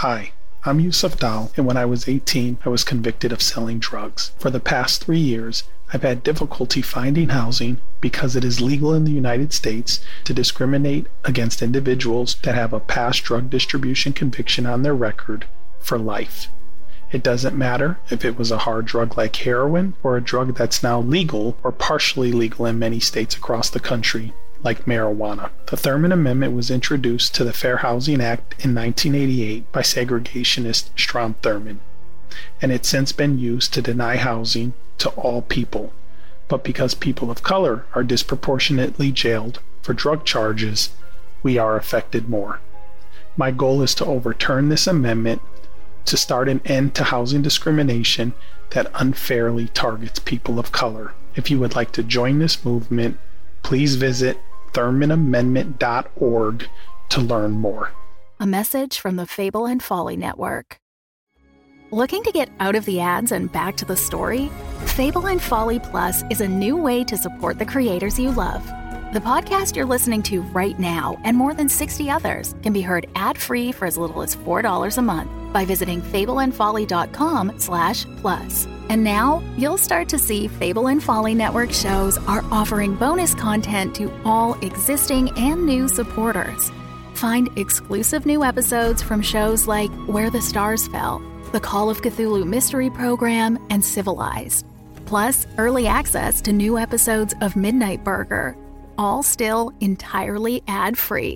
Hi, I'm Yusuf Dal, and when I was 18, I was convicted of selling drugs. For the past 3 years, I've had difficulty finding housing because it is legal in the United States to discriminate against individuals that have a past drug distribution conviction on their record for life. It doesn't matter if it was a hard drug like heroin or a drug that's now legal or partially legal in many states across the country, like marijuana. The Thurman Amendment was introduced to the Fair Housing Act in 1988 by segregationist Strom Thurmond, and it's since been used to deny housing to all people. But because people of color are disproportionately jailed for drug charges, we are affected more. My goal is to overturn this amendment to start an end to housing discrimination that unfairly targets people of color. If you would like to join this movement, please visit ThurmanAmendment.org to learn more. A message from the Fable and Folly Network. Looking to get out of the ads and back to the story? Fable and Folly Plus is a new way to support the creators you love. The podcast you're listening to right now and more than 60 others can be heard ad-free for as little as $4 a month by visiting fableandfolly.com/plus. And now you'll start to see Fable and Folly Network shows are offering bonus content to all existing and new supporters. Find exclusive new episodes from shows like Where the Stars Fell, The Call of Cthulhu Mystery Program, and Civilized. Plus, early access to new episodes of Midnight Burger, all still entirely ad-free.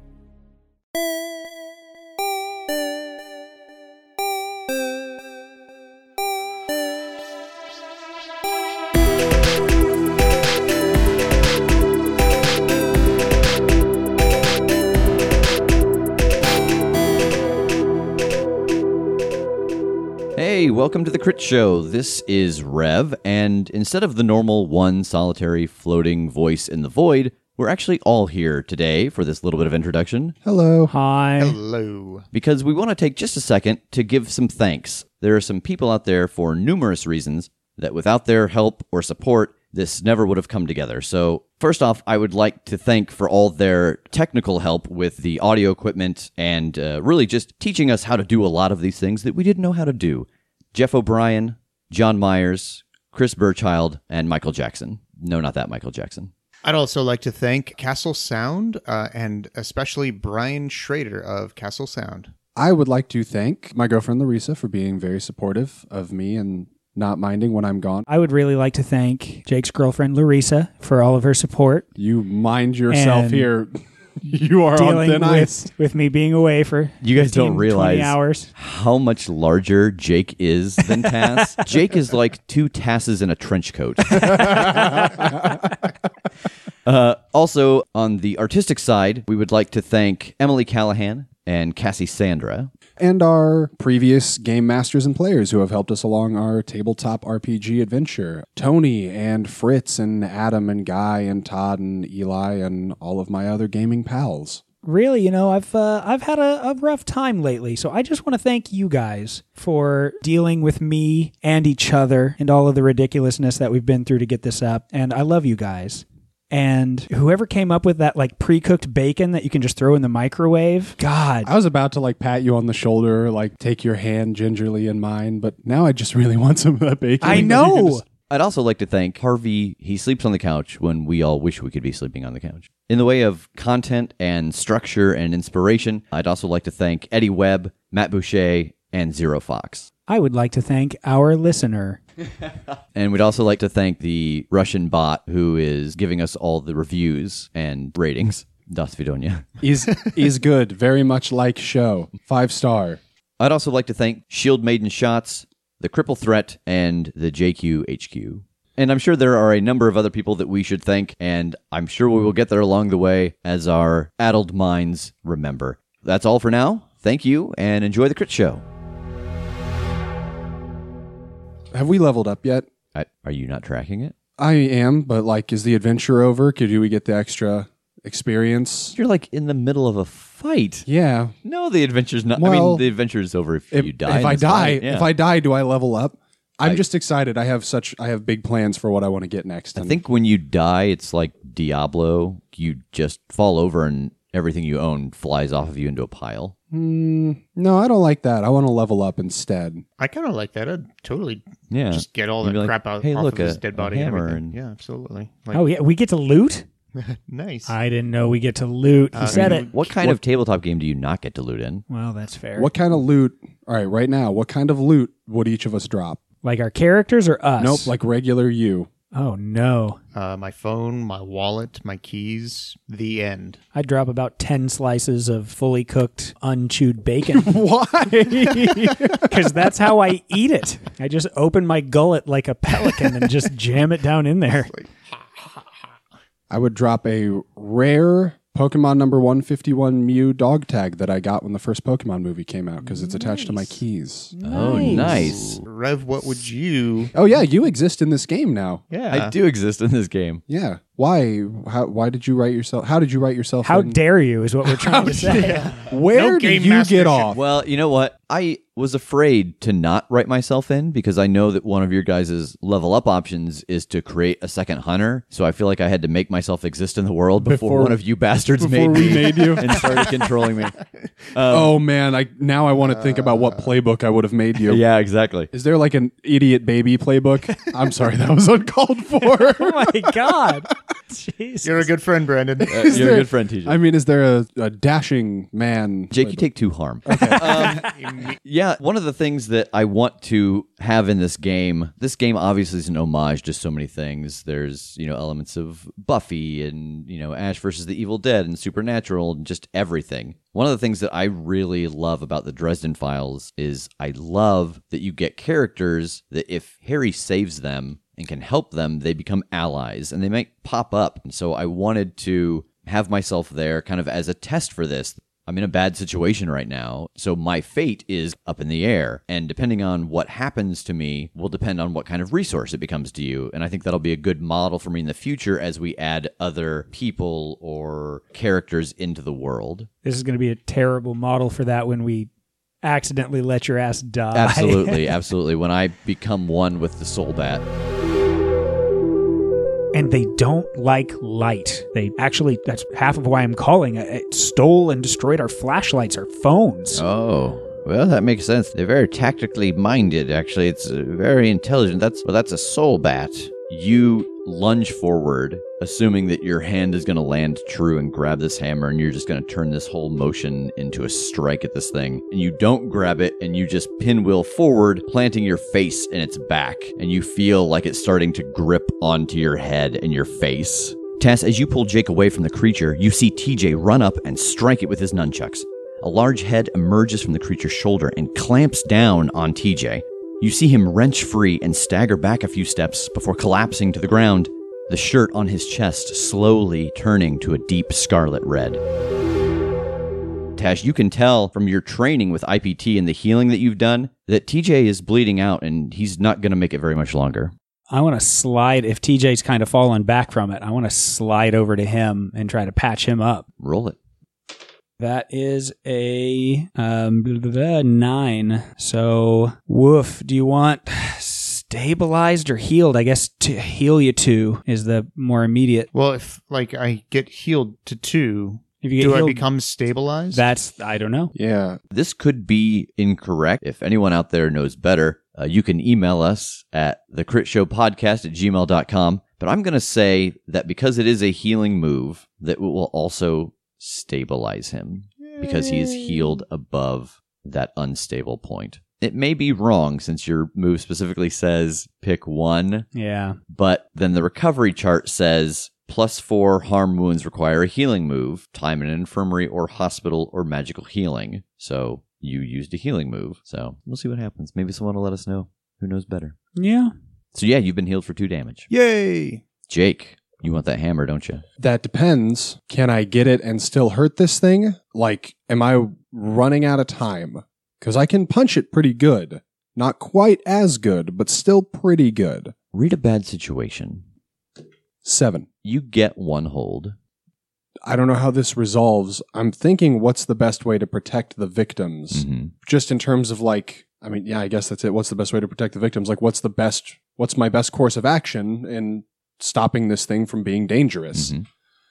Hey, welcome to the Crit Show. This is Rev, and instead of the normal one solitary floating voice in the void, we're actually all here today for this little bit of introduction. Hello. Hi. Hello. Because we want to take just a second to give some thanks. There are some people out there for numerous reasons that without their help or support, this never would have come together. So first off, I would like to thank for all their technical help with the audio equipment and really just teaching us how to do a lot of these things that we didn't know how to do. Jeff O'Brien, John Myers, Chris Burchild, and Michael Jackson. No, not that Michael Jackson. I'd also like to thank Castle Sound and especially Brian Schrader of Castle Sound. I would like to thank my girlfriend Larissa for being very supportive of me and not minding when I'm gone. I would really like to thank Jake's girlfriend Larissa for all of her support. You mind yourself here. You are on thin ice. With me being away for you guys 15, don't realize 20 hours. How much larger Jake is than Tass. Jake is like 2 Tasses in a trench coat. Also, on the artistic side, we would like to thank Emily Callahan and Cassie Sandra. And our previous game masters and players who have helped us along our tabletop RPG adventure. Tony and Fritz and Adam and Guy and Todd and Eli and all of my other gaming pals. Really, I've had a rough time lately, so I just want to thank you guys for dealing with me and each other and all of the ridiculousness that we've been through to get this up, and I love you guys. And whoever came up with that pre-cooked bacon that you can just throw in the microwave, God. I was about to pat you on the shoulder, take your hand gingerly in mine, but now I just really want some of that bacon. I know. I'd also like to thank Harvey. He sleeps on the couch when we all wish we could be sleeping on the couch. In the way of content and structure and inspiration, I'd also like to thank Eddie Webb, Matt Boucher, and Zero Fox. I would like to thank our listener. And we'd also like to thank the Russian bot who is giving us all the reviews and ratings. Das Vidonia. Is good. Very much like show. 5-star. I'd also like to thank Shield Maiden Shots, the Cripple Threat, and the JQ HQ. And I'm sure there are a number of other people that we should thank, and I'm sure we will get there along the way as our addled minds remember. That's all for now. Thank you, and enjoy the Crit Show. Have we leveled up yet? Are you not tracking it? I am, but is the adventure over? Do we get the extra experience? You're in the middle of a fight. Yeah. No, the adventure's not. Well, the adventure is over if you die. If I die, do I level up? I'm just excited. I have big plans for what I want to get next. I think when you die, it's like Diablo. You just fall over and everything you own flies off of you into a pile. No, I don't like that. I want to level up instead. I kind of like that. I'd totally Yeah. just get all You'd that be like, crap out "Hey, off look, of his a dead body and hammer everything. and- Yeah, absolutely. Like, Oh, yeah. We get to loot? nice. I didn't know we get to loot. He said it. What kind of tabletop game do you not get to loot in? Well, that's fair. What kind of loot? All right, right now, what kind of loot would each of us drop? Like our characters or us? Nope, like regular you. Oh, no. My phone, my wallet, my keys, the end. I'd drop about 10 slices of fully cooked, unchewed bacon. Why? Because that's how I eat it. I just open my gullet like a pelican and just jam it down in there. I would drop a rare Pokemon number 151 Mew dog tag that I got when the first Pokemon movie came out because it's attached to my keys. Oh, nice. Rev, what would you... Oh, yeah, you exist in this game now. Yeah. I do exist in this game. Yeah. Why? Why did you write yourself? How did you write yourself? How in? dare you is what we're trying to say. Where No did game you master get should- off? Well, you know what? I was afraid to not write myself in because I know that one of your guys' level up options is to create a second hunter. So I feel like I had to make myself exist in the world before one of you bastards before made we me made you. and started controlling me. Oh man, I want to think about what playbook I would have made you. Yeah, exactly. Is there like an idiot baby playbook? I'm sorry, that was uncalled for. Oh, my God. Jeez. You're a good friend, Brandon. You're a good friend, TJ. I mean, is there a dashing man? Jake, you take 2 harm. Yeah, one of the things that I want to have in this game obviously is an homage to so many things. There's, elements of Buffy and, Ash versus the Evil Dead and Supernatural and just everything. One of the things that I really love about the Dresden Files is I love that you get characters that if Harry saves them and can help them, they become allies and they might pop up. And so I wanted to have myself there kind of as a test for this. I'm in a bad situation right now, so my fate is up in the air. And depending on what happens to me will depend on what kind of resource it becomes to you. And I think that'll be a good model for me in the future as we add other people or characters into the world. This is going to be a terrible model for that when we accidentally let your ass die. Absolutely, absolutely. When I become one with the Soul Bat. And they don't like light. They actually, that's half of why I'm calling it, stole and destroyed our flashlights, our phones. Oh, well, that makes sense. They're very tactically minded, actually. It's very intelligent. That's a Soul Bat. You lunge forward, assuming that your hand is going to land true and grab this hammer, and you're just going to turn this whole motion into a strike at this thing. And you don't grab it, and you just pinwheel forward, planting your face in its back, and you feel like it's starting to grip onto your head and your face. Tess, as you pull Jake away from the creature, you see TJ run up and strike it with his nunchucks. A large head emerges from the creature's shoulder and clamps down on TJ. You see him wrench free and stagger back a few steps before collapsing to the ground, the shirt on his chest slowly turning to a deep scarlet red. Tash, you can tell from your training with IPT and the healing that you've done that TJ is bleeding out and he's not going to make it very much longer. I want to slide, if TJ's kind of fallen back from it, I want to slide over to him and try to patch him up. Roll it. That is a 9. So, woof. Do you want stabilized or healed? I guess to heal you 2 is the more immediate. Well, if I get healed to 2, If you get do I healed, become stabilized? I don't know. Yeah. This could be incorrect. If anyone out there knows better, you can email us at thecritshowpodcast@gmail.com. But I'm going to say that because it is a healing move, that it will also stabilize him because he is healed above that unstable point. It may be wrong since your move specifically says pick 1, Yeah. but then the recovery chart says +4 harm wounds require a healing move, time in an infirmary or hospital or magical healing. So you used a healing move. So we'll see what happens. Maybe someone will let us know who knows better. Yeah. So yeah, you've been healed for 2 damage. Yay! Jake, you want that hammer, don't you? That depends. Can I get it and still hurt this thing? Like, am I running out of time? Because I can punch it pretty good. Not quite as good, but still pretty good. Read a bad situation. 7. You get 1 hold. I don't know how this resolves. I'm thinking what's the best way to protect the victims? Mm-hmm. Just in terms of I guess that's it. What's the best way to protect the victims? What's my best course of action in stopping this thing from being dangerous? Mm-hmm.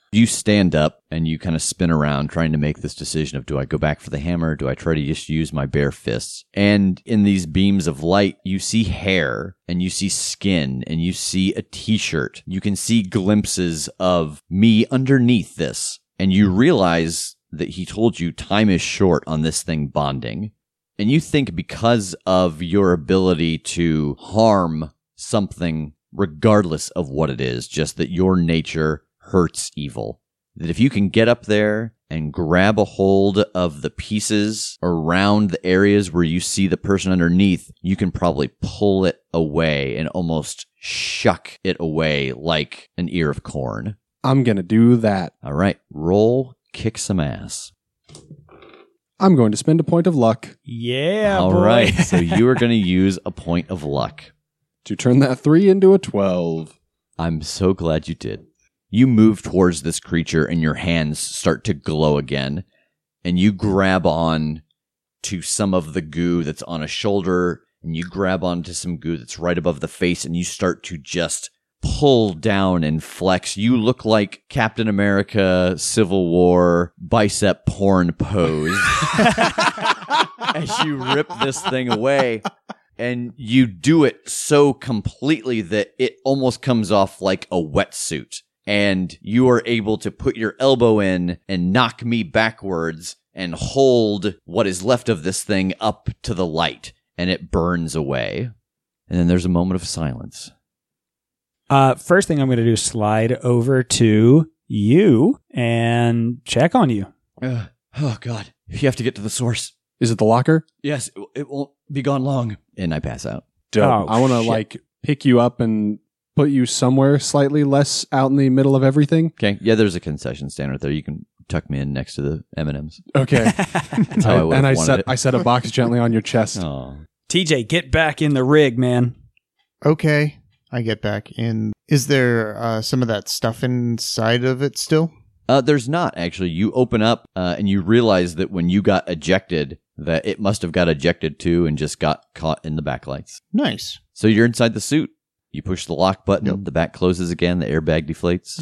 You stand up and you kind of spin around trying to make this decision of, do I go back for the hammer? Do I try to just use my bare fists? And in these beams of light, you see hair and you see skin and you see a t-shirt. You can see glimpses of me underneath this. And you realize that he told you time is short on this thing bonding. And you think because of your ability to harm something, regardless of what it is, just that your nature hurts evil, that if you can get up there and grab a hold of the pieces around the areas where you see the person underneath, you can probably pull it away and almost shuck it away like an ear of corn. I'm going to do that. All right, roll kick some ass. I'm going to spend a point of luck Yeah, All boy. right, so you are going to use a point of luck. to turn that 3 into a 12. I'm so glad you did. You move towards this creature and your hands start to glow again, and you grab on to some of the goo that's on a shoulder, and you grab onto some goo that's right above the face, and you start to just pull down and flex. You look like Captain America Civil War bicep porn pose as you rip this thing away. And you do it so completely that it almost comes off like a wetsuit. And you are able to put your elbow in and knock me backwards and hold what is left of this thing up to the light. And it burns away. And then there's a moment of silence. First thing I'm going to do is slide over to you and check on you. Oh, God. You have to get to the source. Is it the locker? Yes, it won't be gone long. And I pass out. Dope. Oh, I want to shit. pick you up and put you somewhere slightly less out in the middle of everything. Okay. Yeah, there's a concession stand right there. You can tuck me in next to the M&Ms. Okay. That's how I would and have wanted it. I set a box gently on your chest. Oh. TJ, get back in the rig, man. Okay, I get back in. Is there some of that stuff inside of it still? There's not, actually. You open up and you realize that when you got ejected, that it must have got ejected too and just got caught in the backlights. Nice. So you're inside the suit. You push the lock button, Yep. the back closes again, the airbag deflates.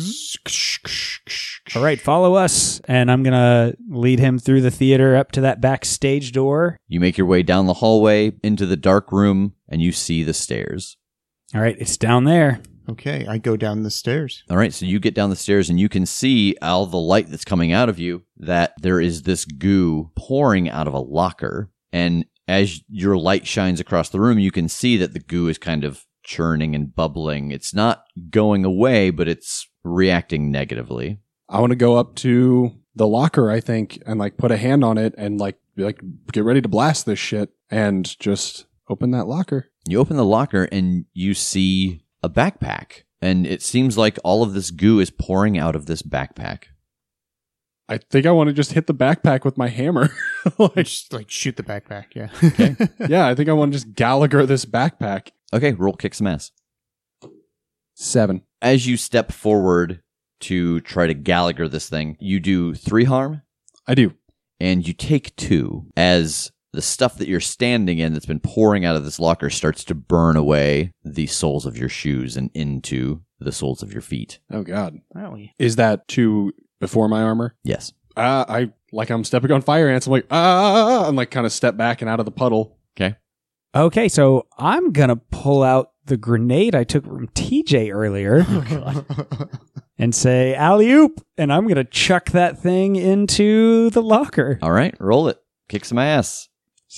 All right, follow us. And I'm going to lead him through the theater up to that backstage door. You make your way down the hallway into the dark room and you see the stairs. All right, it's down there. Okay, I go down the stairs. All right, so you get down the stairs and you can see all the light that's coming out of you that there is this goo pouring out of a locker. And as your light shines across the room, you can see that the goo is kind of churning and bubbling. It's not going away, but it's reacting negatively. I want to go up to the locker, I think, and put a hand on it and be like, get ready to blast this shit and just open that locker. You open the locker and you see a backpack, and it seems like all of this goo is pouring out of this backpack. I think I want to just hit the backpack with my hammer. Just shoot the backpack, yeah. Okay. Yeah, I think I want to just Gallagher this backpack. Okay, roll kick some ass. 7. As you step forward to try to Gallagher this thing, you do 3 harm, I do. and you take 2 as the stuff that you're standing in that's been pouring out of this locker starts to burn away the soles of your shoes and into the soles of your feet. Oh, God. Is that 2 before my armor? Yes. I'm stepping on fire ants. I'm like, and kind of step back and out of the puddle. Okay. Okay, so I'm going to pull out the grenade I took from TJ earlier and say, alley-oop, and I'm going to chuck that thing into the locker. All right, roll it. Kick some ass.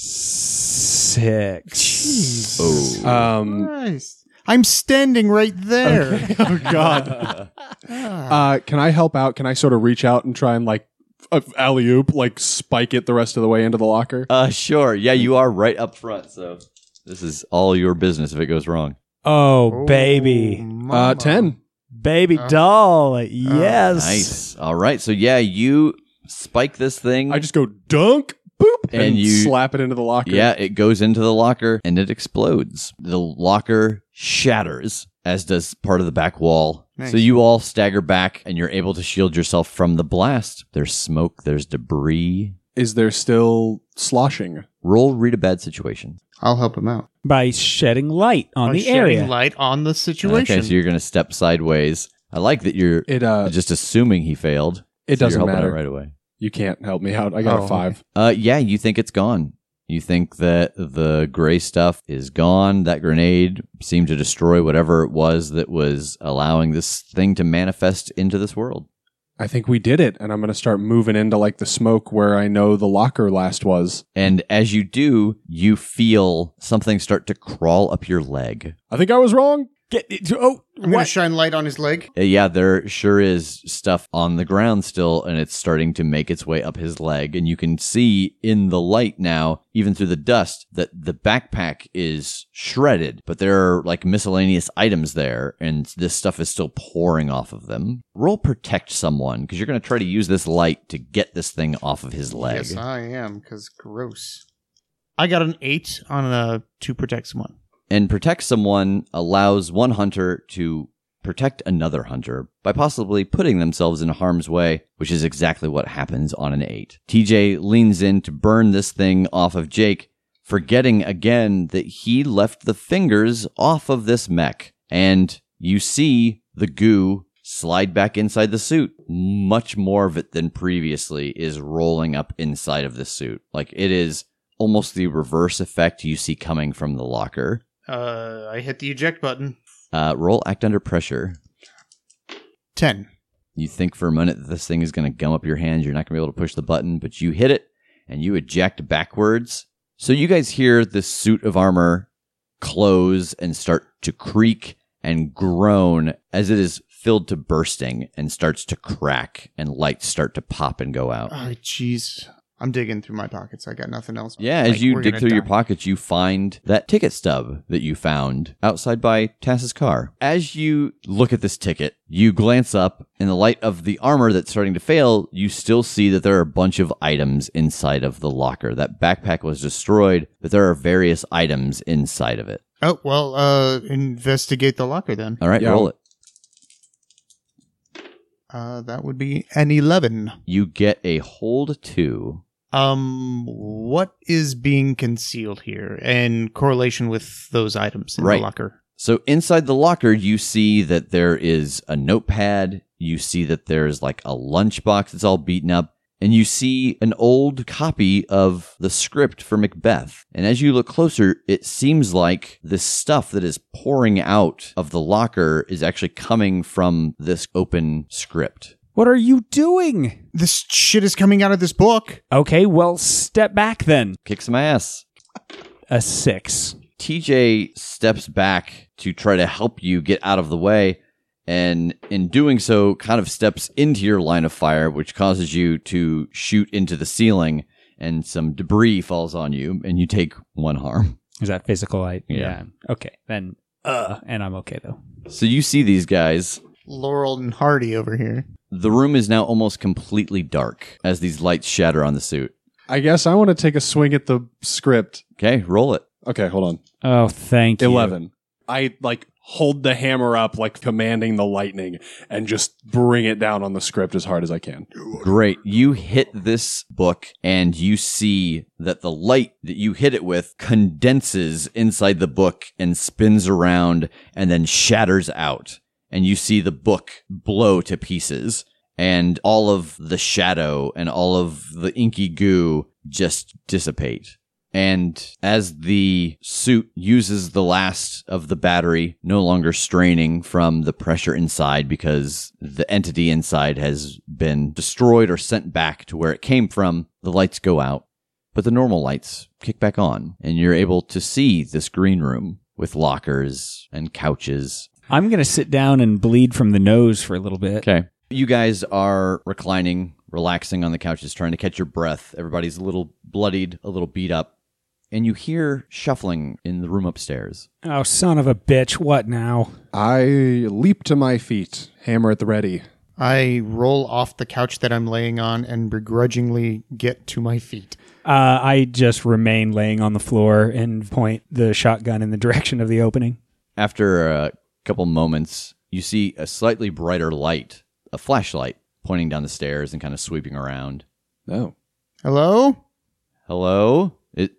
6. Oh. Nice. I'm standing right there. Okay. Oh, God. Can I help out? Can I sort of reach out and try and alley-oop, spike it the rest of the way into the locker? Sure. Yeah, you are right up front, so this is all your business if it goes wrong. Oh, baby. 10. Baby doll. Yes. Nice. All right, so yeah, you spike this thing. I just go dunk, boop, and you slap it into the locker. Yeah, it goes into the locker and it explodes. The locker shatters, as does part of the back wall. Nice. So you all stagger back and you're able to shield yourself from the blast. There's smoke, there's debris. Is there still sloshing? Roll read a bad situation. I'll help him out. By shedding light on By the shedding area. light on the situation. Okay, so you're going to step sideways I like that you're It just assuming he failed. It so doesn't you're helping matter out right away. You can't help me out. I got a 5. Yeah, you think it's gone. You think that the gray stuff is gone. That grenade seemed to destroy whatever it was that was allowing this thing to manifest into this world. I think we did it, and I'm going to start moving into like the smoke where I know the locker last was. And as you do, you feel something start to crawl up your leg. I think I was wrong. I'm going to shine light on his leg. Yeah, there sure is stuff on the ground still, and it's starting to make its way up his leg. And you can see in the light now, even through the dust, that the backpack is shredded, but there are like miscellaneous items there, and this stuff is still pouring off of them. Roll protect someone, because you're going to try to use this light to get this thing off of his leg. Yes, I am, because gross. I got an 8 on to protect someone. And protect someone allows one hunter to protect another hunter by possibly putting themselves in harm's way, which is exactly what happens on an 8. TJ leans in to burn this thing off of Jake, forgetting again that he left the fingers off of this mech. And you see the goo slide back inside the suit. Much more of it than previously is rolling up inside of the suit. Like, it is almost the reverse effect you see coming from the locker. I hit the eject button. Roll act under pressure. 10. You think for a minute that this thing is going to gum up your hands. You're not going to be able to push the button, but you hit it and you eject backwards. So you guys hear the suit of armor close and start to creak and groan as it is filled to bursting and starts to crack and lights start to pop and go out. Oh, jeez. I'm digging through my pockets. I got nothing else. Yeah, as you dig through your pockets, you find that ticket stub that you found outside by Tass's car. As you look at this ticket, you glance up. In the light of the armor that's starting to fail, you still see that there are a bunch of items inside of the locker. That backpack was destroyed, but there are various items inside of it. Oh, well, investigate the locker then. All right, roll it. That would be an 11. You get a hold 2. What is being concealed here in correlation with those items in the locker? So inside the locker, you see that there is a notepad. You see that there's like a lunchbox that's all beaten up. And you see an old copy of the script for Macbeth. And as you look closer, it seems like this stuff that is pouring out of the locker is actually coming from this open script. What are you doing? This shit is coming out of this book. Okay, well, step back then. Kick some ass. A 6. TJ steps back to try to help you get out of the way, and in doing so, kind of steps into your line of fire, which causes you to shoot into the ceiling, and some debris falls on you, and you take 1 harm. Is that physical? Yeah. Okay, then, and I'm okay, though. So you see these guys. Laurel and Hardy over here. The room is now almost completely dark as these lights shatter on the suit. I guess I want to take a swing at the script. Okay, roll it. Okay, hold on. Oh, thank you. 11. I hold the hammer up like commanding the lightning and just bring it down on the script as hard as I can. Great. You hit this book and you see that the light that you hit it with condenses inside the book and spins around and then shatters out. And you see the book blow to pieces, and all of the shadow and all of the inky goo just dissipate. And as the suit uses the last of the battery, no longer straining from the pressure inside because the entity inside has been destroyed or sent back to where it came from, the lights go out, but the normal lights kick back on, and you're able to see this green room with lockers and couches. I'm going to sit down and bleed from the nose for a little bit. Okay. You guys are reclining, relaxing on the couches, trying to catch your breath. Everybody's a little bloodied, a little beat up. And you hear shuffling in the room upstairs. Oh, son of a bitch. What now? I leap to my feet, hammer at the ready. I roll off the couch that I'm laying on and begrudgingly get to my feet. I just remain laying on the floor and point the shotgun in the direction of the opening. After a couple moments, you see a slightly brighter light, a flashlight, pointing down the stairs and kind of sweeping around. Oh. Hello? Hello?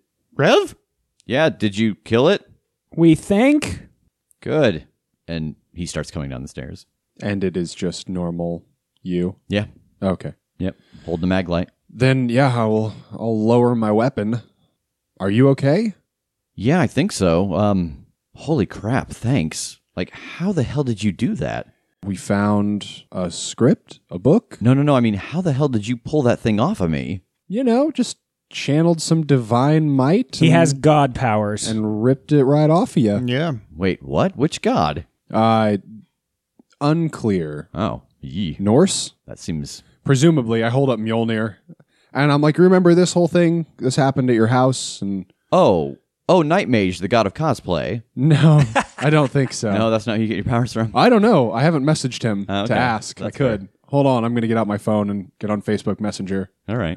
Rev? Yeah, did you kill it? We think? Good. And he starts coming down the stairs. And it is just normal you? Yeah. Okay. Yep. Hold the mag light. Then, yeah, I'll lower my weapon. Are you okay? Yeah, I think so. Holy crap, thanks. Like, how the hell did you do that? We found a script, a book. No. I mean, how the hell did you pull that thing off of me? You know, just channeled some divine might. He has god powers. And ripped it right off of you. Yeah. Wait, what? Which god? Unclear. Oh, yee. Norse? That seems... Presumably, I hold up Mjolnir. And I'm like, remember this whole thing? This happened at your house? And Oh, Night Mage, the god of cosplay. no, I don't think so. No, that's not who you get your powers from. I don't know. I haven't messaged him Okay. to ask. That's I could. fair. Hold on. I'm going to get out my phone and get on Facebook Messenger. All right.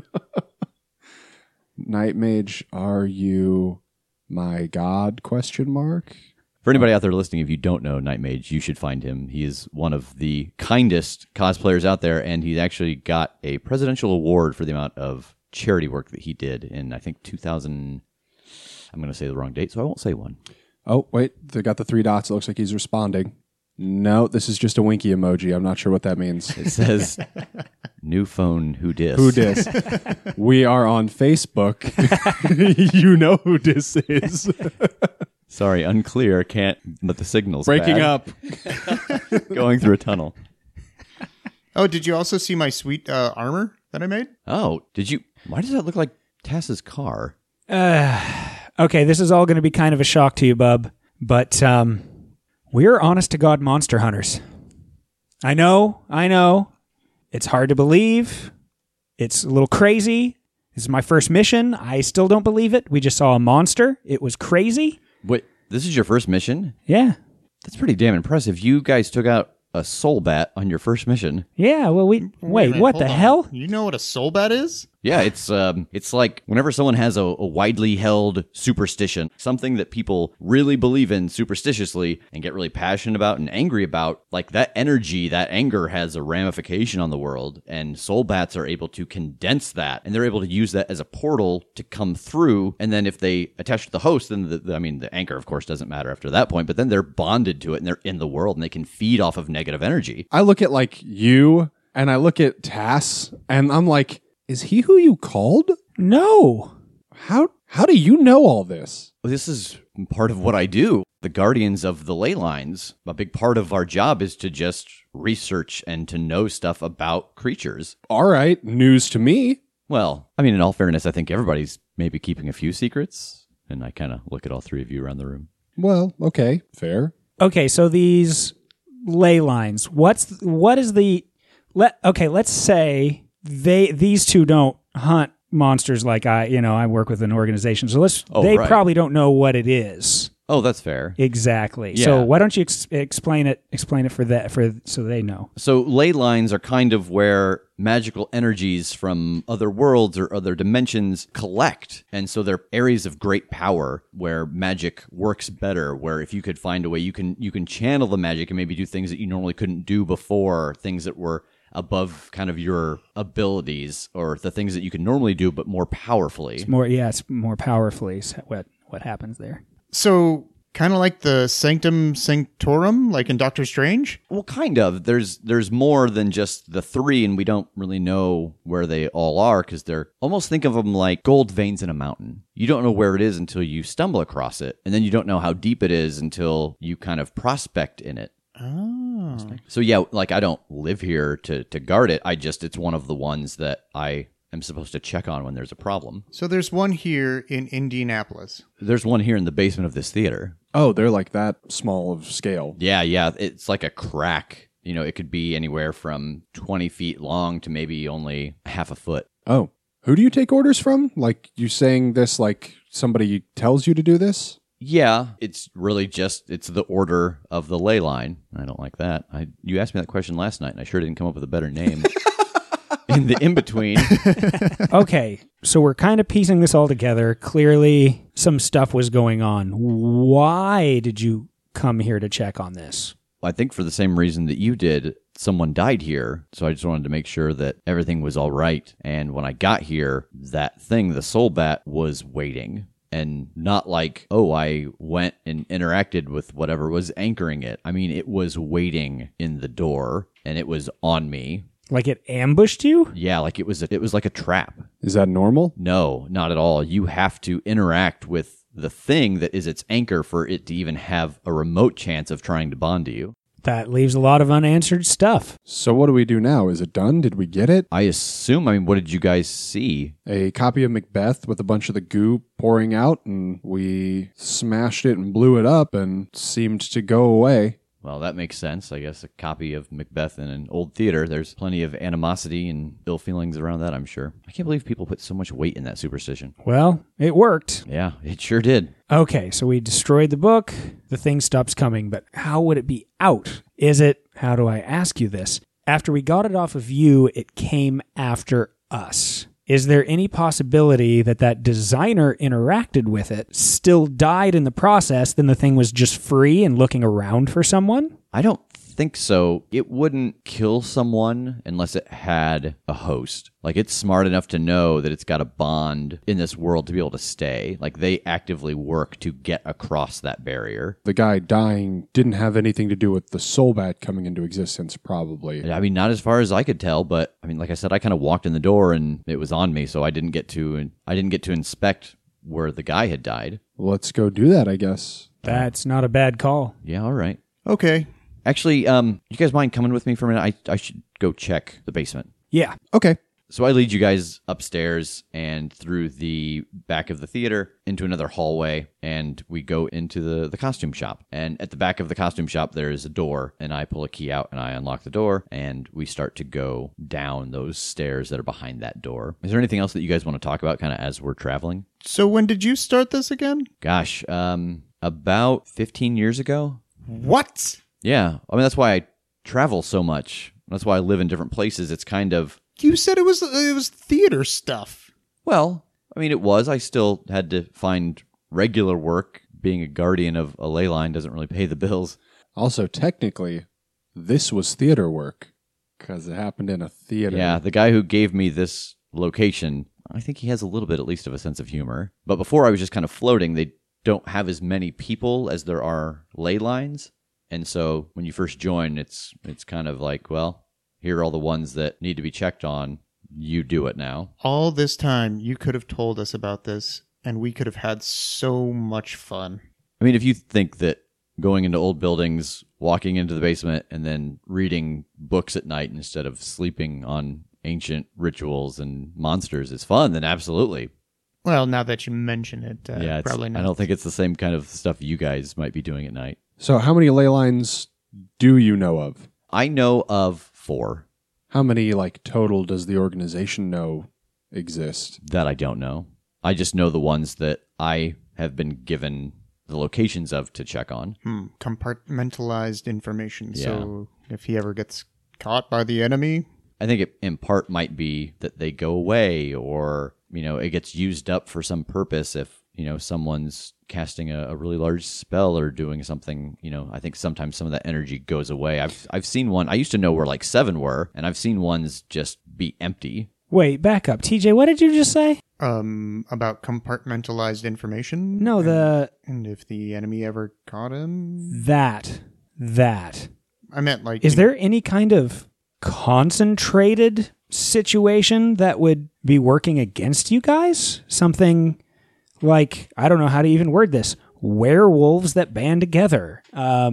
Night Mage, are you my god? ? For anybody out there listening, if you don't know Night Mage, you should find him. He is one of the kindest cosplayers out there, and he's actually got a presidential award for the amount of charity work that he did in, I think, 2000... I'm going to say the wrong date, so I won't say one. Oh, wait. They got the 3 dots. It looks like he's responding. No, this is just a winky emoji. I'm not sure what that means. It says, new phone, who dis? Who dis? We are on Facebook. You know who this is. Sorry, unclear. Can't let the signals Breaking bad. up. Going through a tunnel. Oh, did you also see my sweet armor that I made? Oh, did you? Why does that look like Tass's car? Okay, this is all going to be kind of a shock to you, bub, but we're honest-to-God monster hunters. I know. It's hard to believe. It's a little crazy. This is my first mission. I still don't believe it. We just saw a monster. It was crazy. Wait, this is your first mission? Yeah. That's pretty damn impressive. You guys took out a soul bat on your first mission. Yeah, well, wait, a minute, what hold the on. hell? You know what a soul bat is? Yeah, it's like whenever someone has a widely held superstition, something that people really believe in superstitiously and get really passionate about and angry about, like that energy, that anger has a ramification on the world, and soul bats are able to condense that, and they're able to use that as a portal to come through, and then if they attach to the host, then the anchor, of course, doesn't matter after that point, but then they're bonded to it, and they're in the world, and they can feed off of negative energy. I look at like you and I look at Tass and I'm like, is he who you called? No. How do you know all this? This is part of what I do. The Guardians of the Ley Lines, a big part of our job is to just research and to know stuff about creatures. All right, news to me. Well, I mean, in all fairness, I think everybody's maybe keeping a few secrets. And I kind of look at all three of you around the room. Well, okay, fair. Okay, so these ley lines. Let's say these two don't hunt monsters like I work with an organization. So they right. probably don't know what it is. Oh, that's fair. Exactly. Yeah. So why don't you explain it so they know. So ley lines are kind of where magical energies from other worlds or other dimensions collect. And so they're areas of great power where magic works better, where if you could find a way you can channel the magic and maybe do things that you normally couldn't do before, things that were above kind of your abilities or the things that you could normally do but more powerfully. It's more powerfully is what happens there. So, kind of like the Sanctum Sanctorum, like in Doctor Strange? Well, kind of. There's more than just the three, and we don't really know where they all are because they're almost think of them like gold veins in a mountain. You don't know where it is until you stumble across it, and then you don't know how deep it is until you kind of prospect in it. Oh. So yeah, like I don't live here to guard it. It's one of the ones that I am supposed to check on when there's a problem. So there's one here in Indianapolis. There's one here in the basement of this theater. Oh, they're like that small of scale. Yeah. It's like a crack. It could be anywhere from 20 feet long to maybe only half a foot. Oh, who do you take orders from? Like you saying this like somebody tells you to do this? Yeah, it's really it's the order of the ley line. I don't like that. You asked me that question last night, and I sure didn't come up with a better name. In the in-between. Okay, so we're kind of piecing this all together. Clearly, some stuff was going on. Why did you come here to check on this? I think for the same reason that you did. Someone died here, so I just wanted to make sure that everything was all right. And when I got here, that thing, the soul bat, was waiting. And not like, oh, I went and interacted with whatever was anchoring it. I mean, it was waiting in the door and it was on me. Like it ambushed you? Yeah, like it was like a trap. Is that normal? No, not at all. You have to interact with the thing that is its anchor for it to even have a remote chance of trying to bond to you. That leaves a lot of unanswered stuff. So what do we do now? Is it done? Did we get it? I assume, I mean, what did you guys see? A copy of Macbeth with a bunch of the goo pouring out, and we smashed it and blew it up and seemed to go away. Well, that makes sense. I guess a copy of Macbeth in an old theater. There's plenty of animosity and ill feelings around that, I'm sure. I can't believe people put so much weight in that superstition. Well, it worked. Yeah, it sure did. Okay, so we destroyed the book. The thing stops coming, but how would it be out? Is it, how do I ask you this? After we got it off of you, it came after us. Is there any possibility that that designer interacted with it, still died in the process, then the thing was just free and looking around for someone? I don't think so. It wouldn't kill someone unless it had a host. Like, it's smart enough to know that it's got a bond in this world to be able to stay. Like, they actively work to get across that barrier. The guy dying didn't have anything to do with the soul bat coming into existence, probably. I mean, not as far as I could tell, but I mean, like I said, I kind of walked in the door and it was on me, so I didn't get to inspect where the guy had died. Let's go do that, I guess. That's not a bad call. Yeah, all right. Okay. Actually, you guys mind coming with me for a minute? I should go check the basement. Yeah. Okay. So I lead you guys upstairs and through the back of the theater into another hallway, and we go into the costume shop. And at the back of the costume shop, there is a door, and I pull a key out and I unlock the door, and we start to go down those stairs that are behind that door. Is there anything else that you guys want to talk about kind of as we're traveling? So when did you start this again? Gosh, about 15 years ago. What? Yeah. I mean, that's why I travel so much. That's why I live in different places. It's kind of... You said it was theater stuff. Well, I mean, it was. I still had to find regular work. Being a guardian of a ley line doesn't really pay the bills. Also, technically, this was theater work because it happened in a theater. Yeah, the guy who gave me this location, I think he has a little bit at least of a sense of humor. But before I was just kind of floating. They don't have as many people as there are ley lines. And so when you first join, it's kind of like, well, here are all the ones that need to be checked on. You do it now. All this time, you could have told us about this, and we could have had so much fun. I mean, if you think that going into old buildings, walking into the basement, and then reading books at night instead of sleeping on ancient rituals and monsters is fun, then absolutely. Well, now that you mention it, probably not. I don't think it's the same kind of stuff you guys might be doing at night. So how many ley lines do you know of? I know of 4. How many, total does the organization know exist? That I don't know. I just know the ones that I have been given the locations of to check on. Compartmentalized information. Yeah. So if he ever gets caught by the enemy... I think it in part might be that they go away or, it gets used up for some purpose if, someone's casting a really large spell or doing something, I think sometimes some of that energy goes away. I've seen one. I used to know where 7 were, and I've seen ones just be empty. Wait, back up. TJ, what did you just say? About compartmentalized information? No, And if the enemy ever caught him? That. I meant Is there any kind of concentrated situation that would be working against you guys? Something... I don't know how to even word this. Werewolves that band together.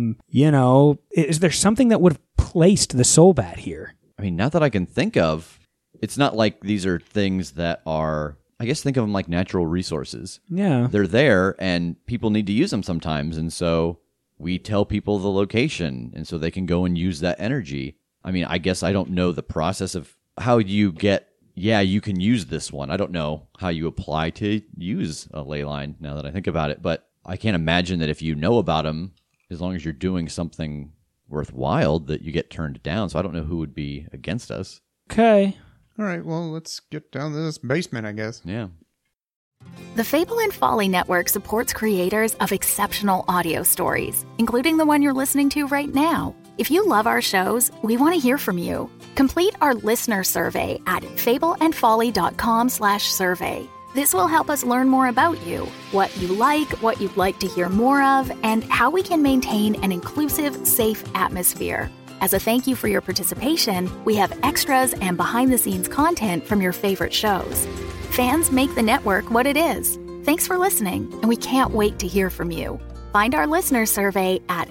Is there something that would have placed the soul bat here? I mean, not that I can think of. It's not like these are things that are, I guess think of them like natural resources. Yeah. They're there and people need to use them sometimes. And so we tell people the location and so they can go and use that energy. I mean, I guess I don't know the process of how you get... Yeah, you can use this one. I don't know how you apply to use a ley line now that I think about it, but I can't imagine that if you know about them, as long as you're doing something worthwhile, that you get turned down. So I don't know who would be against us. Okay. All right, well, let's get down to this basement, I guess. Yeah. The Fable and Folly Network supports creators of exceptional audio stories, including the one you're listening to right now. If you love our shows, we want to hear from you. Complete our listener survey at fableandfolly.com/survey. This will help us learn more about you, what you like, what you'd like to hear more of, and how we can maintain an inclusive, safe atmosphere. As a thank you for your participation, we have extras and behind-the-scenes content from your favorite shows. Fans make the network what it is. Thanks for listening, and we can't wait to hear from you. Find our listener survey at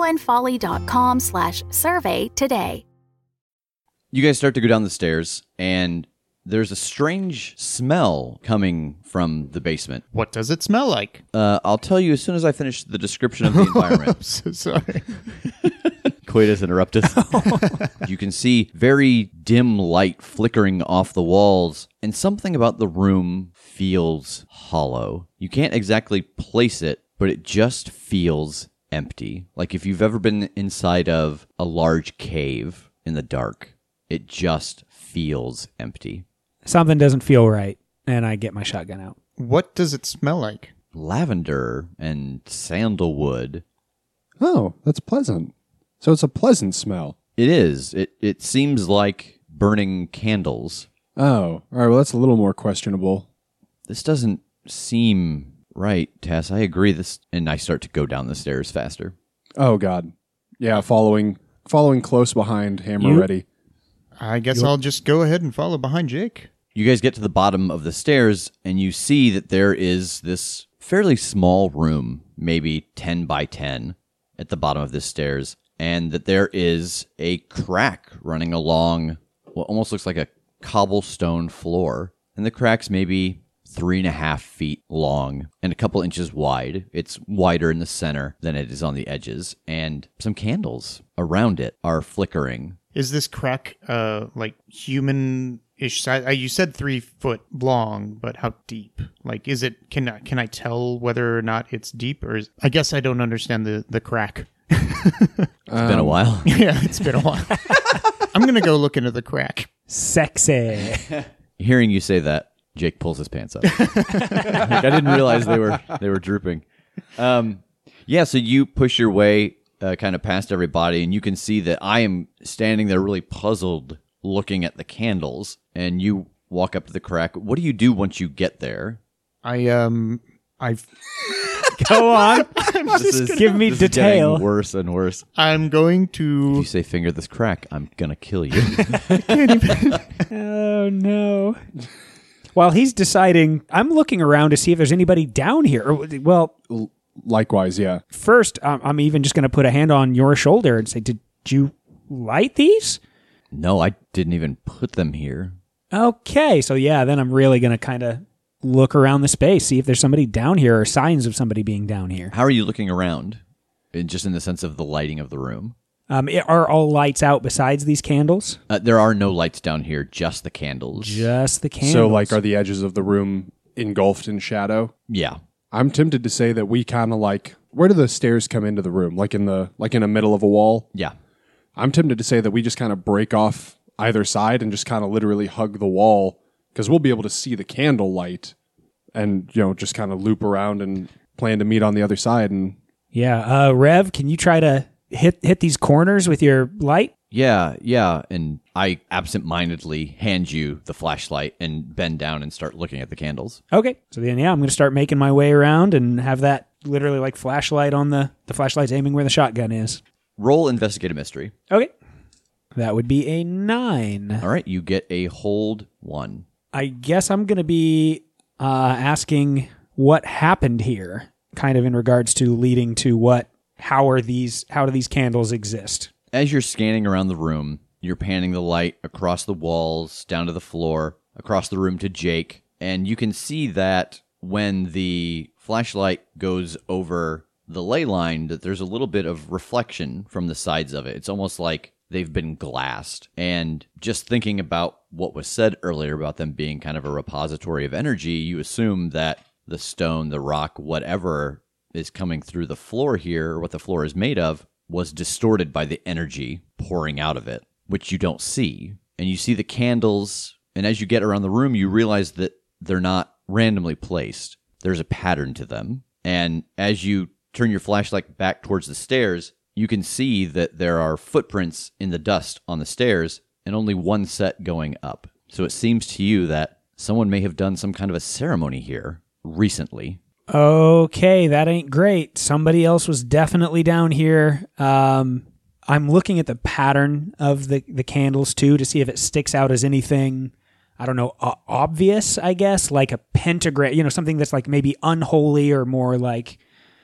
fableandfolly.com/survey today. You guys start to go down the stairs, and there's a strange smell coming from the basement. What does it smell like? I'll tell you as soon as I finish the description of the environment. I'm so sorry. Coitus interruptus. You can see very dim light flickering off the walls, and something about the room feels hollow. You can't exactly place it, but it just feels empty. Like if you've ever been inside of a large cave in the dark, it just feels empty. Something doesn't feel right, and I get my shotgun out. What does it smell like? Lavender and sandalwood. Oh, that's pleasant. So it's a pleasant smell. It is. It seems like burning candles. Oh, all right. Well, that's a little more questionable. This doesn't seem right, Tess. I agree. And I start to go down the stairs faster. Oh God, yeah. Following close behind, hammer ready. I guess I'll just go ahead and follow behind Jake. You guys get to the bottom of the stairs, and you see that there is this fairly small room, maybe 10 by 10, at the bottom of the stairs, and that there is a crack running along what almost looks like a cobblestone floor. And the crack's maybe 3.5 feet long and a couple inches wide. It's wider in the center than it is on the edges, and some candles around it are flickering. Is this crack like human-ish size? You said 3 foot long, but how deep? Like, is it? Can I tell whether or not it's deep, or I guess I don't understand the crack. It's been a while. Yeah, it's been a while. I'm gonna go look into the crack. Sexy. Hearing you say that, Jake pulls his pants up. I didn't realize they were drooping. Yeah, so you push your way kind of past everybody, and you can see that I am standing there really puzzled looking at the candles, and you walk up to the crack. What do you do once you get there? Go on. Give me this detail. Is getting worse and worse. I'm going If to... you say finger this crack, I'm gonna kill you. Oh, no. While he's deciding, I'm looking around to see if there's anybody down here. Well, Likewise, yeah. first, I'm even just going to put a hand on your shoulder and say, did you light these? No, I didn't even put them here. Okay, so yeah, then I'm really going to kind of look around the space, see if there's somebody down here or signs of somebody being down here. How are you looking around? Just in the sense of the lighting of the room. Are all lights out besides these candles? There are no lights down here, just the candles. Just the candles. So, like, are the edges of the room engulfed in shadow? Yeah. I'm tempted to say that we kind of like, where do the stairs come into the room? Like in the middle of a wall? Yeah. I'm tempted to say that we just kind of break off either side and just kind of literally hug the wall, because we'll be able to see the candle light and, just kind of loop around and plan to meet on the other side. And yeah, Rev, can you try to hit these corners with your light? Yeah. And I absentmindedly hand you the flashlight and bend down and start looking at the candles. Okay. So then, I'm going to start making my way around and have that literally like flashlight on the flashlight's aiming where the shotgun is. Roll investigate a mystery. Okay. That would be a 9. All right, you get a hold 1. I guess I'm going to be asking what happened here, kind of in regards to leading to how do these candles exist? As you're scanning around the room, you're panning the light across the walls, down to the floor, across the room to Jake, and you can see that when the flashlight goes over the ley line, that there's a little bit of reflection from the sides of it. It's almost like they've been glassed. And just thinking about what was said earlier about them being kind of a repository of energy, you assume that the stone, the rock, whatever is coming through the floor here, or what the floor is made of, was distorted by the energy pouring out of it, which you don't see. And you see the candles, and as you get around the room, you realize that they're not randomly placed. There's a pattern to them. And as you turn your flashlight back towards the stairs, you can see that there are footprints in the dust on the stairs and only one set going up. So it seems to you that someone may have done some kind of a ceremony here recently. Okay, that ain't great. Somebody else was definitely down here. I'm looking at the pattern of the candles, too, to see if it sticks out as anything, I don't know, obvious, I guess, like a pentagram, something that's like maybe unholy or more like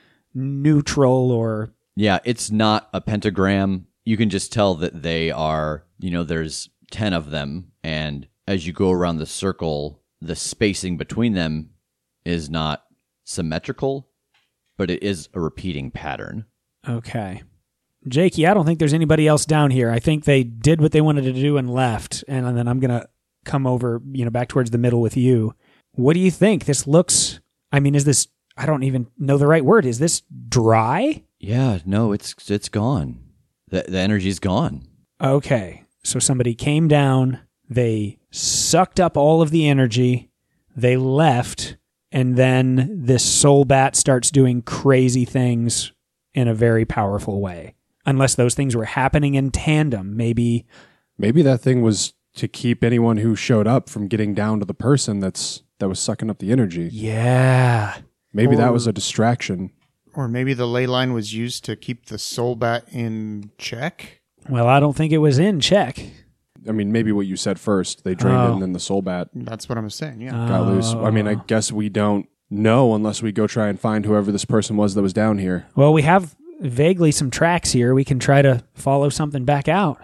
neutral or... Yeah, it's not a pentagram. You can just tell that they are, there's 10 of them, and as you go around the circle, the spacing between them is not symmetrical, but it is a repeating pattern. Okay. Jakey, I don't think there's anybody else down here. I think they did what they wanted to do and left, and then I'm going to come over, back towards the middle with you. What do you think? This looks, is this, I don't even know the right word. Is this dry? Yeah, no, it's gone. The energy's gone. Okay. So somebody came down, they sucked up all of the energy, they left, and then this soul bat starts doing crazy things in a very powerful way. Unless those things were happening in tandem, maybe. Maybe that thing was to keep anyone who showed up from getting down to the person that was sucking up the energy. Yeah. Maybe that was a distraction. Or maybe the ley line was used to keep the soul bat in check? Well, I don't think it was in check. Maybe what you said first. They drained it and then the soul bat That's what I'm saying, yeah. got loose. I guess we don't know unless we go try and find whoever this person was that was down here. Well, we have vaguely some tracks here. We can try to follow something back out.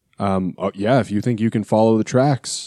Yeah, if you think you can follow the tracks,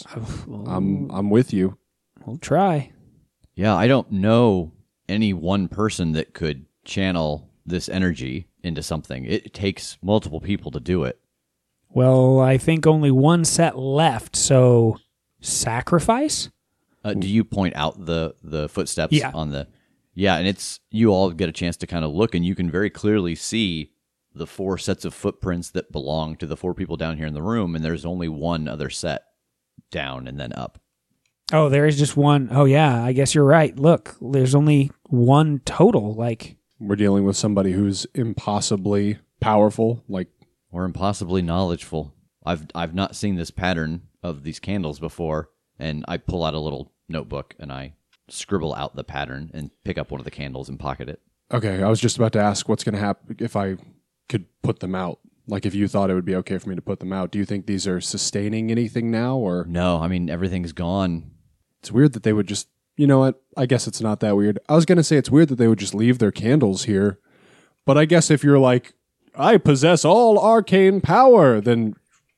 I'm with you. We'll try. Yeah, I don't know any one person that could channel this energy into something. It takes multiple people to do it. Well, I think only one set left, so sacrifice? Do you point out the footsteps Yeah. on the... Yeah, and it's you all get a chance to kind of look, and you can very clearly see the 4 sets of footprints that belong to the 4 people down here in the room, and there's only one other set down and then up. Oh, there is just one. Oh, yeah, I guess you're right. Look, there's only one total. We're dealing with somebody who's impossibly powerful, Or impossibly knowledgeful. I've not seen this pattern of these candles before, and I pull out a little notebook and I scribble out the pattern and pick up one of the candles and pocket it. Okay, I was just about to ask what's going to happen if I could put them out. If you thought it would be okay for me to put them out. Do you think these are sustaining anything now, or? No, everything's gone. It's weird that they would just, you know what? I guess it's not that weird. I was going to say it's weird that they would just leave their candles here. But I guess if you're like, I possess all arcane power, then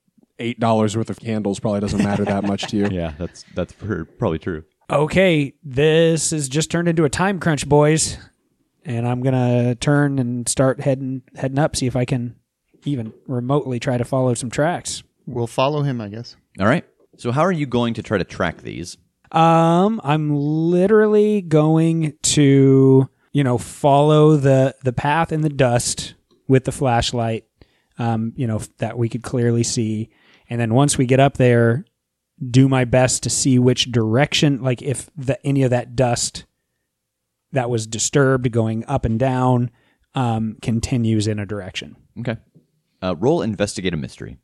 $8 worth of candles probably doesn't matter that much to you. Yeah, that's probably true. Okay, this has just turned into a time crunch, boys. And I'm going to turn and start heading up, see if I can even remotely try to follow some tracks. We'll follow him, I guess. All right. So how are you going to try to track these? I'm literally going to, follow the path in the dust with the flashlight, that we could clearly see. And then once we get up there, do my best to see which direction, if any of that dust that was disturbed going up and down continues in a direction. Okay. Roll investigate a mystery.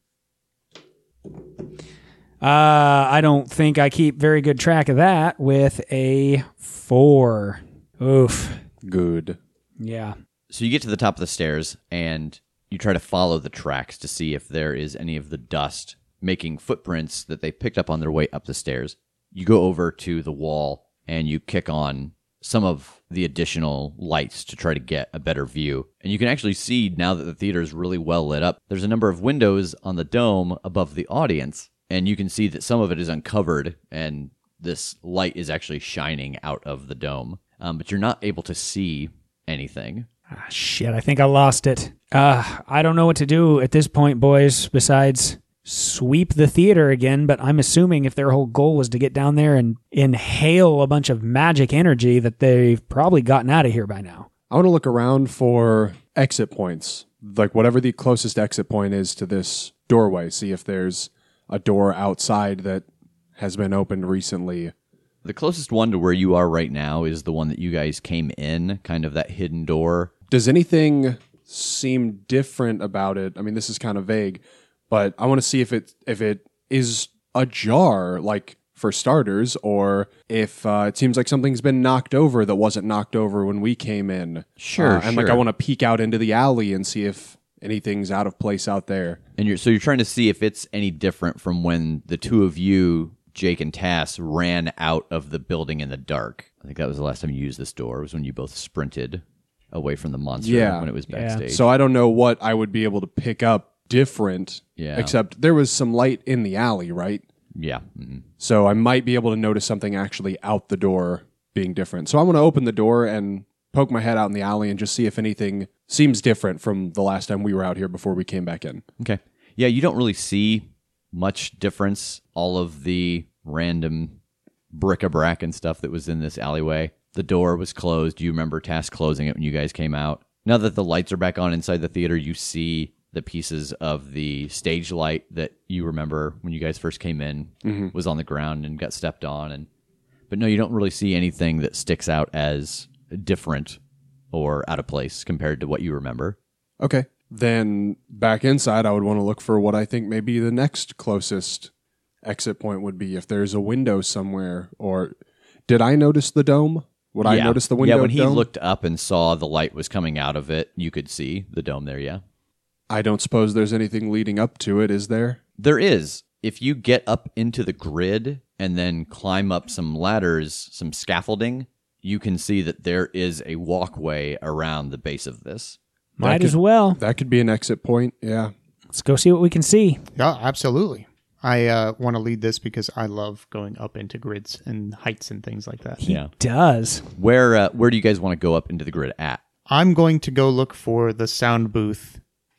I don't think I keep very good track of that with a 4. Oof. Good. Yeah. So you get to the top of the stairs and you try to follow the tracks to see if there is any of the dust making footprints that they picked up on their way up the stairs. You go over to the wall and you kick on some of the additional lights to try to get a better view. And you can actually see now that the theater is really well lit up, there's a number of windows on the dome above the audience, and you can see that some of it is uncovered and this light is actually shining out of the dome. But you're not able to see anything. Ah, shit, I think I lost it. I don't know what to do at this point, boys, besides sweep the theater again, but I'm assuming if their whole goal was to get down there and inhale a bunch of magic energy that they've probably gotten out of here by now. I want to look around for exit points, whatever the closest exit point is to this doorway, see if there's a door outside that has been opened recently. The closest one to where you are right now is the one that you guys came in, kind of that hidden door. Does anything seem different about it? This is kind of vague, but I want to see if it is ajar. for starters, or if it seems like something's been knocked over that wasn't knocked over when we came in. Sure, And like I want to peek out into the alley and see if anything's out of place out there. And you're trying to see if it's any different from when the two of you, Jake and Tass, ran out of the building in the dark. I think that was the last time you used this door, was when you both sprinted away from the monster when it was backstage. So I don't know what I would be able to pick up different, except there was some light in the alley, right? Yeah. Mm-hmm. So I might be able to notice something actually out the door being different. So I'm going to open the door and poke my head out in the alley and just see if anything seems different from the last time we were out here before we came back in. Okay. Yeah, you don't really see much difference. All of the random bric-a-brac and stuff that was in this alleyway. The door was closed. You remember Tass closing it when you guys came out. Now that the lights are back on inside the theater, you see the pieces of the stage light that you remember when you guys first came in was on the ground and got stepped on. But no, you don't really see anything that sticks out as different or out of place compared to what you remember. Okay. Then back inside, I would want to look for what I think may be the next closest exit point would be, if there's a window somewhere. Or did I notice the dome? Would I notice the window? Yeah, when he dome? looked up and saw the light was coming out of it, you could see the dome there, yeah. I don't suppose there's anything leading up to it, is there? There is. If you get up into the grid and then climb up some ladders, some scaffolding, you can see that there is a walkway around the base of this. Might as well. That could be an exit point, yeah. Let's go see what we can see. Yeah, absolutely. I want to lead this because I love going up into grids and heights and things like that. He does. Where do you guys want to go up into the grid at? I'm going to go look for the sound booth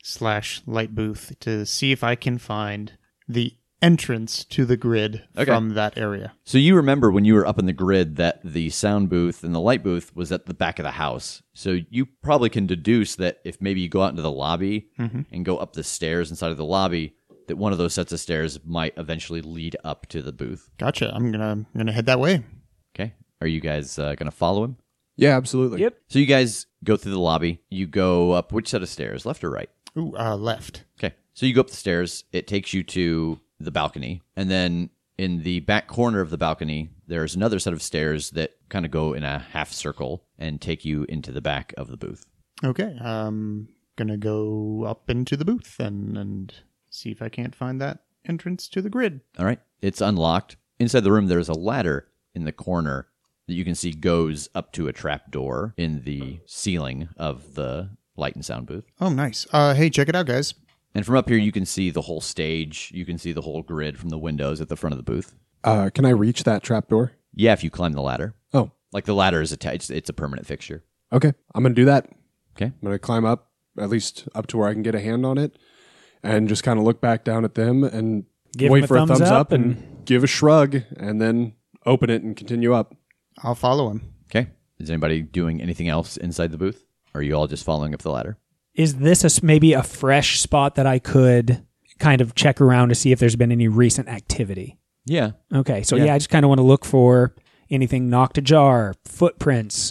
/ light booth to see if I can find the entrance to the grid from that area. So you remember when you were up in the grid that the sound booth and the light booth was at the back of the house. So you probably can deduce that if maybe you go out into the lobby and go up the stairs inside of the lobby, that one of those sets of stairs might eventually lead up to the booth. Gotcha. I'm gonna head that way. Okay. Are you guys gonna follow him? Yeah, absolutely. Yep. So you guys go through the lobby. You go up which set of stairs, left or right? Ooh, left. Okay. So you go up the stairs. It takes you to the balcony. And then in the back corner of the balcony, there's another set of stairs that kind of go in a half circle and take you into the back of the booth. Okay. Gonna go up into the booth and see if I can't find that entrance to the grid. All right. It's unlocked. Inside the room, there's a ladder in the corner that you can see goes up to a trap door in the ceiling of the light and sound booth. Oh, nice. Hey, check it out, guys. And from up here, you can see the whole stage. You can see the whole grid from the windows at the front of the booth. Can I reach that trap door? Yeah, if you climb the ladder. Oh. Like the ladder is attached. It's a permanent fixture. Okay. I'm going to do that. Okay. I'm going to climb up, at least up to where I can get a hand on it, and just kind of look back down at them and Give wait him a for a thumbs thumbs up up and give a shrug, and then open it and continue up. I'll follow him. Okay. Is anybody doing anything else inside the booth? Or are you all just following up the ladder? Is this maybe a fresh spot that I could kind of check around to see if there's been any recent activity? Yeah. Okay, so Yeah. I just kind of want to look for anything knocked ajar, footprints,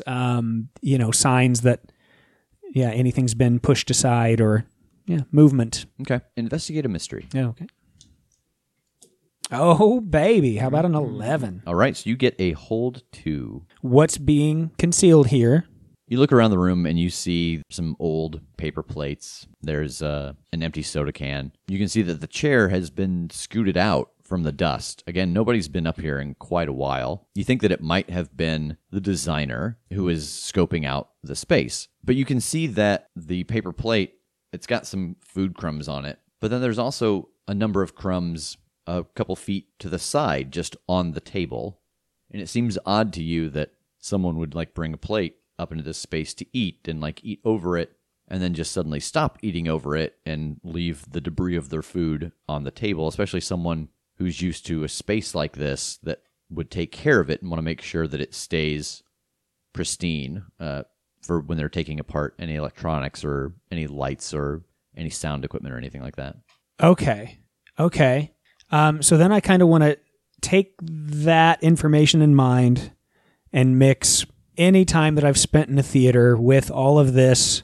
signs that, anything's been pushed aside or, movement. Okay. Investigate a mystery. Yeah, okay. Oh, baby. How about an 11? All right. So you get a hold 2. What's being concealed here? You look around the room and you see some old paper plates. There's an empty soda can. You can see that the chair has been scooted out from the dust. Again, nobody's been up here in quite a while. You think that it might have been the designer who is scoping out the space. But you can see that the paper plate, it's got some food crumbs on it. But then there's also a number of crumbs a couple feet to the side, just on the table. And it seems odd to you that someone would bring a plate up into this space to eat and eat over it and then just suddenly stop eating over it and leave the debris of their food on the table, especially someone who's used to a space like this that would take care of it and want to make sure that it stays pristine for when they're taking apart any electronics or any lights or any sound equipment or anything like that. Okay. So then I kind of want to take that information in mind and mix any time that I've spent in a theater with all of this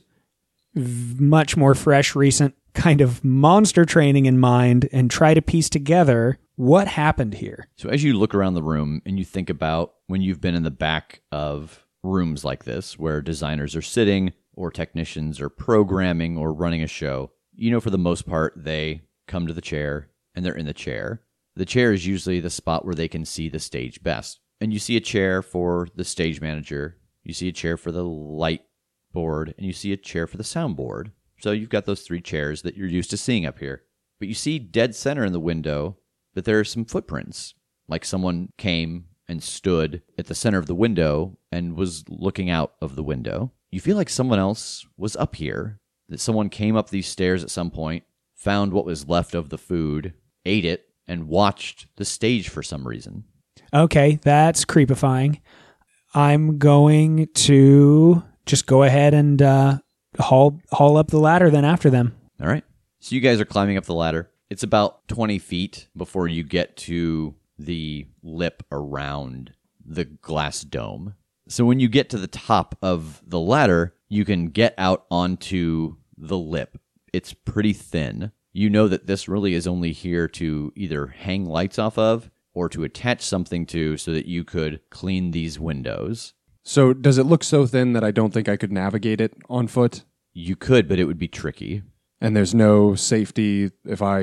much more fresh, recent kind of monster training in mind and try to piece together What happened here? So as you look around the room and you think about when you've been in the back of rooms like this where designers are sitting or technicians are programming or running a show, you know, for the most part, they come to the chair and they're in the chair. The chair is usually the spot where they can see the stage best. And you see a chair for the stage manager, you see a chair for the light board, and you see a chair for the sound board. So you've got those 3 chairs that you're used to seeing up here. But you see dead center in the window that there are some footprints, like someone came and stood at the center of the window and was looking out of the window. You feel like someone else was up here, that someone came up these stairs at some point, found what was left of the food, ate it, and watched the stage for some reason. Okay, that's creepifying. I'm going to just go ahead and haul up the ladder then after them. All right. So you guys are climbing up the ladder. It's about 20 feet before you get to the lip around the glass dome. So when you get to the top of the ladder, you can get out onto the lip. It's pretty thin. You know that this really is only here to either hang lights off of or to attach something to so that you could clean these windows. So does it look so thin that I don't think I could navigate it on foot? You could, but it would be tricky. And there's no safety if I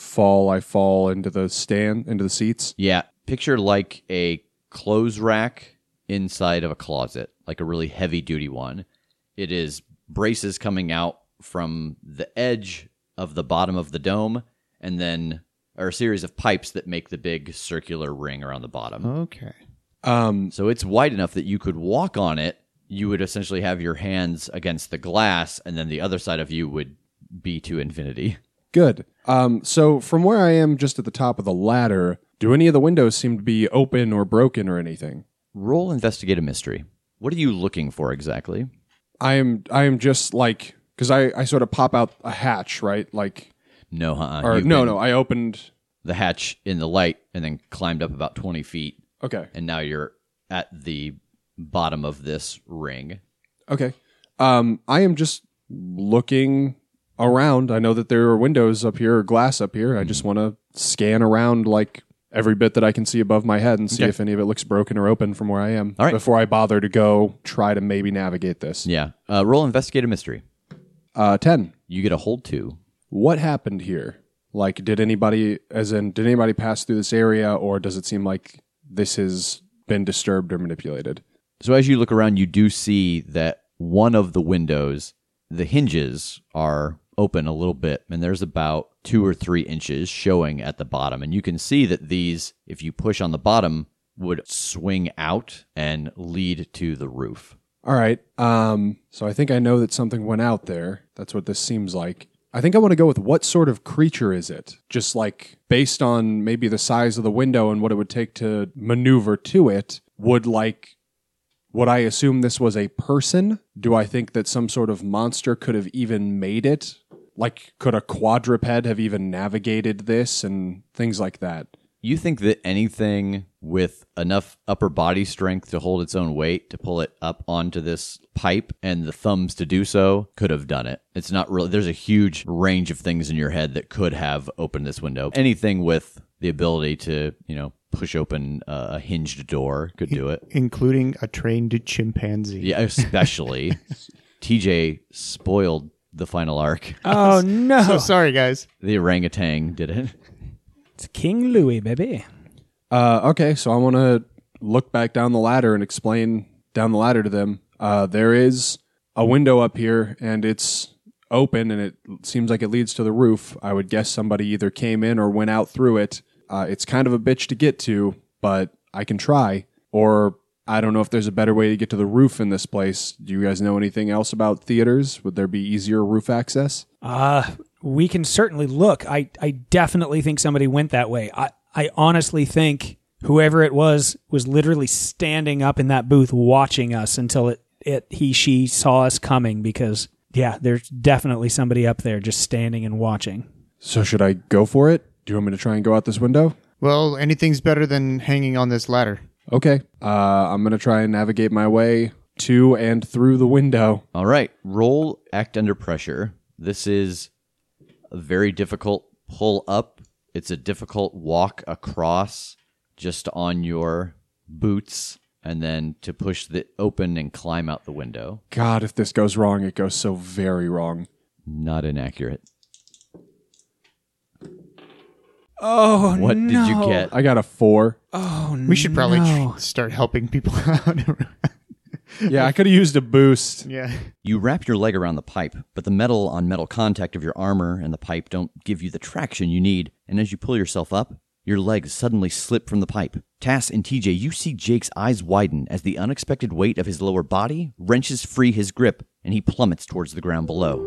fall into the seats? Yeah, picture like a clothes rack inside of a closet, like a really heavy-duty one. It is braces coming out from the edge of the bottom of the dome, and then are a series of pipes that make the big circular ring around the bottom. Okay. So it's wide enough that you could walk on it. You would essentially have your hands against the glass, and then the other side of you would be to infinity. Good. So from where I am just at the top of the ladder, do any of the windows seem to be open or broken or anything? Roll Investigate a Mystery. What are you looking for exactly? I am just like, because I sort of pop out a hatch, right? Like, No, I opened the hatch in the light and then climbed up about 20 feet. Okay. And now you're at the bottom of this ring. Okay. I am just looking around. I know that there are windows up here or glass up here. I just want to scan around like every bit that I can see above my head and see if any of it looks broken or open from where I am. All right. Before I bother to go try to maybe navigate this. Yeah. Roll Investigate a Mystery. 10. You get a hold 2. What happened here? Like, did anybody pass through this area, or does it seem like this has been disturbed or manipulated? So as you look around, you do see that one of the windows, the hinges are open a little bit, and there's about 2 or 3 inches showing at the bottom. And you can see that these, if you push on the bottom, would swing out and lead to the roof. All right. So I think I know that something went out there. That's what this seems like. I think I want to go with what sort of creature is it? Just like based on maybe the size of the window and what it would take to maneuver to it, would I assume this was a person? Do I think that some sort of monster could have even made it? Like, could a quadruped have even navigated this and things like that? You think that anything with enough upper body strength to hold its own weight to pull it up onto this pipe and the thumbs to do so could have done it. It's not really, there's a huge range of things in your head that could have opened this window. Anything with the ability to, push open a hinged door could do it. Including a trained chimpanzee. Yeah, especially. TJ spoiled the final arc. Oh, no. So sorry, guys. The orangutan did it. It's King Louis, baby. Okay, so I want to look back down the ladder and explain down the ladder to them. There is a window up here, and it's open, and it seems like it leads to the roof. I would guess somebody either came in or went out through it. It's kind of a bitch to get to, but I can try. Or I don't know if there's a better way to get to the roof in this place. Do you guys know anything else about theaters? Would there be easier roof access? We can certainly look. I definitely think somebody went that way. I honestly think whoever it was literally standing up in that booth watching us until she saw us coming, because, yeah, there's definitely somebody up there just standing and watching. So should I go for it? Do you want me to try and go out this window? Well, anything's better than hanging on this ladder. Okay. I'm going to try and navigate my way to and through the window. All right. Roll Act Under Pressure. This is a very difficult pull up It's a difficult walk across just on your boots, and then to push it open and climb out the window. God, if this goes wrong, it goes so very wrong. Not inaccurate. Oh, What no. did you get? I got a 4. Oh, We should probably no. start helping people out. Yeah, I could have used a boost. Yeah. You wrap your leg around the pipe, but the metal-on-metal contact of your armor and the pipe don't give you the traction you need, and as you pull yourself up, your legs suddenly slip from the pipe. Tass and TJ, you see Jake's eyes widen as the unexpected weight of his lower body wrenches free his grip, and he plummets towards the ground below.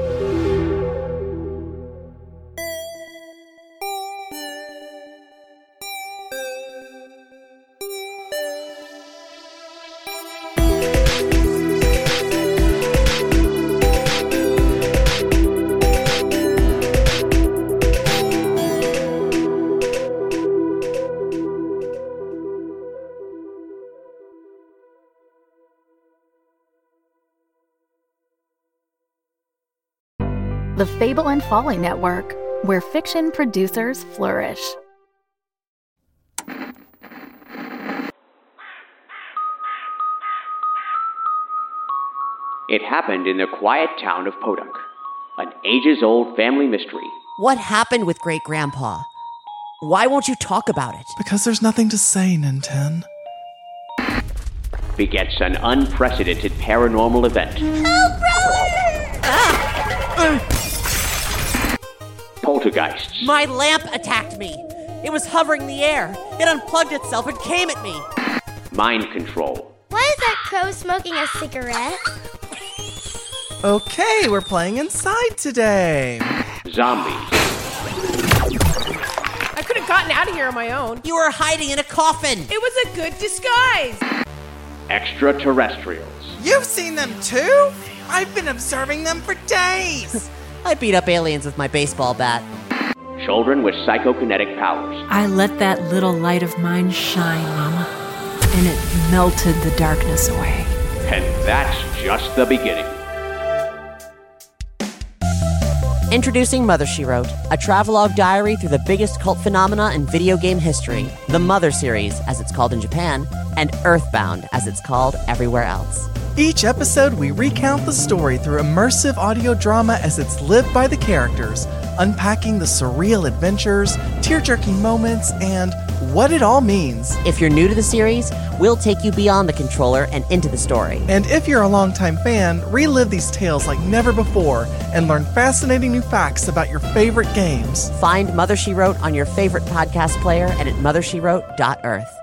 The Fable and Folly Network, where fiction producers flourish. It happened in the quiet town of Podunk, an ages-old family mystery. What happened with Great Grandpa? Why won't you talk about it? Because there's nothing to say, Ninten. Begets an unprecedented paranormal event. Help, brother! Poltergeists, My lamp attacked me. It was hovering in the air. It unplugged itself and came at me. mind control, Why is that crow smoking a cigarette? Okay, we're playing inside today. zombies, I could have gotten out of here on my own. You were hiding in a coffin. It was a good disguise. extraterrestrials, You've seen them too? I've been observing them for days. I beat up aliens with my baseball bat. children with psychokinetic powers, I let that little light of mine shine, Mama, and it melted the darkness away. and that's just the beginning. Introducing Mother, She Wrote, a travelogue diary through the biggest cult phenomena in video game history, the Mother series, as it's called in Japan, and Earthbound, as it's called everywhere else. Each episode, we recount the story through immersive audio drama as it's lived by the characters, unpacking the surreal adventures, tear-jerking moments, and what it all means. If you're new to the series, we'll take you beyond the controller and into the story. And if you're a longtime fan, relive these tales like never before and learn fascinating new facts about your favorite games. Find Mother, She Wrote on your favorite podcast player and at mothershewrote.earth.